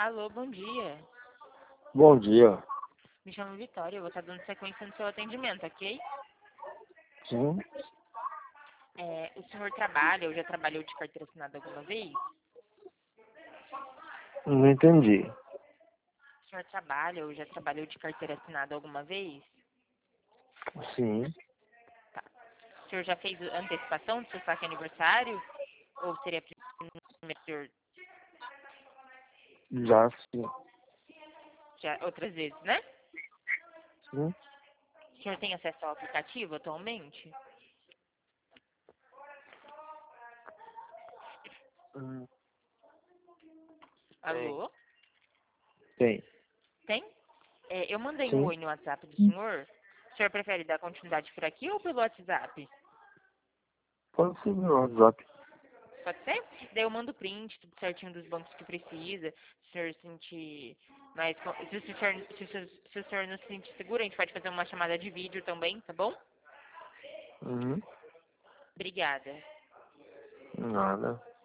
Alô, bom dia. Bom dia. Me chamo Vitória, eu vou estar dando sequência no seu atendimento, ok? Sim, O senhor trabalha ou já trabalhou de carteira assinada alguma vez? não entendi. O senhor trabalha ou já trabalhou de carteira assinada alguma vez? Sim, O senhor já fez antecipação do seu saque aniversário? Ou seria primeiro, senhor, já sim. já outras vezes, né? Sim. O senhor tem acesso ao aplicativo atualmente? Hum, Tem. Alô? Tem. Tem? Eu mandei um Sim. oi no WhatsApp do senhor. O senhor prefere dar continuidade por aqui ou pelo WhatsApp? Pode ser no WhatsApp. Pode ser? Daí eu mando print, tudo certinho dos bancos que precisa. Se o senhor sentir mais. Se o senhor não se sentir seguro, a gente pode fazer uma chamada de vídeo também, tá bom? Uhum. Obrigada. Nada.